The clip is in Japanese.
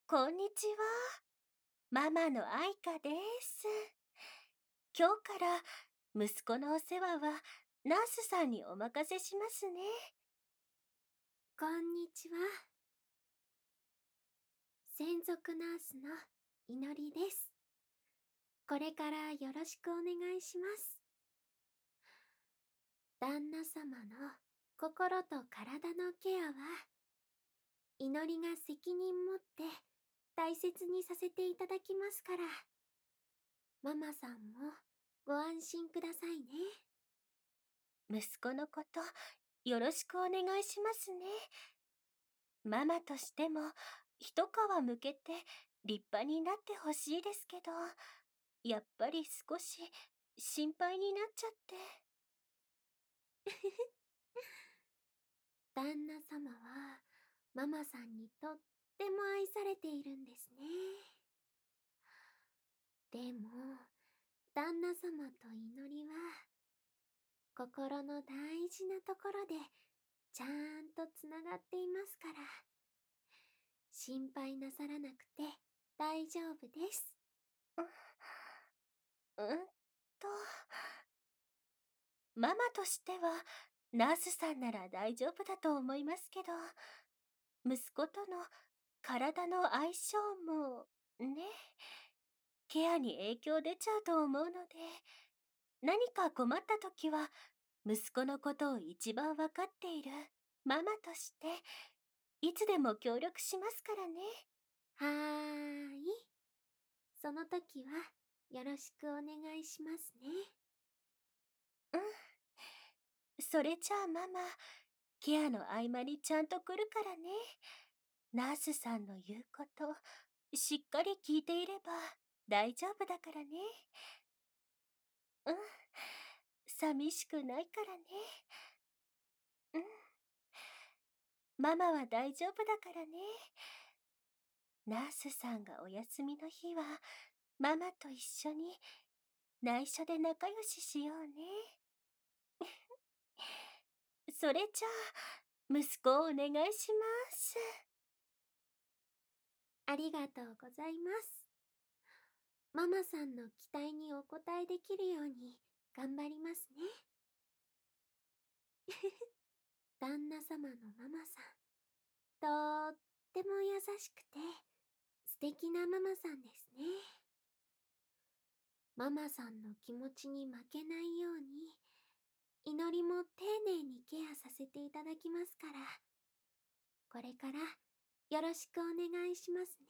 こんにちは。ママの愛花です。今日から息子のお世話はナースさんにお任せしますね。 こんにちは。専属ナースのいのりです。これからよろしくお願いします。旦那様の心と体のケアは、いのりが責任持って大切にさせていただきますから、ママさんもご安心くださいね。 息子のことよろしくお願いしますね。ママとしても一皮むけて立派になってほしいですけど、やっぱり少し心配になっちゃって。 旦那様はママさんにとっても愛されているんですね。でも、旦那様といのりは心の大事なところでちゃんとつながっていますから、心配なさらなくて大丈夫です。 うんと、ママとしてはナースさんなら大丈夫だと思いますけど、息子との体の相性もね、ケアに影響出ちゃうと思うので、何か困った時は息子のことを一番わかっているママとしていつでも協力しますからね。 はーい。その時はよろしくお願いしますね。 うん。それじゃあママ、ケアの合間にちゃんと来るからね。ナースさんの言うこと、しっかり聞いていれば大丈夫だからね。うん。寂しくないからね。うん。ママは大丈夫だからね。ナースさんがお休みの日は、ママと一緒に内緒で仲良ししようね。それじゃあ、息子をお願いします。 ありがとうございます。ママさんの期待にお応えできるように頑張りますね。旦那様のママさん、とっても優しくて素敵なママさんですね。ママさんの気持ちに負けないように、祈りも丁寧にケアさせていただきますから、これからよろしくお願いしますね。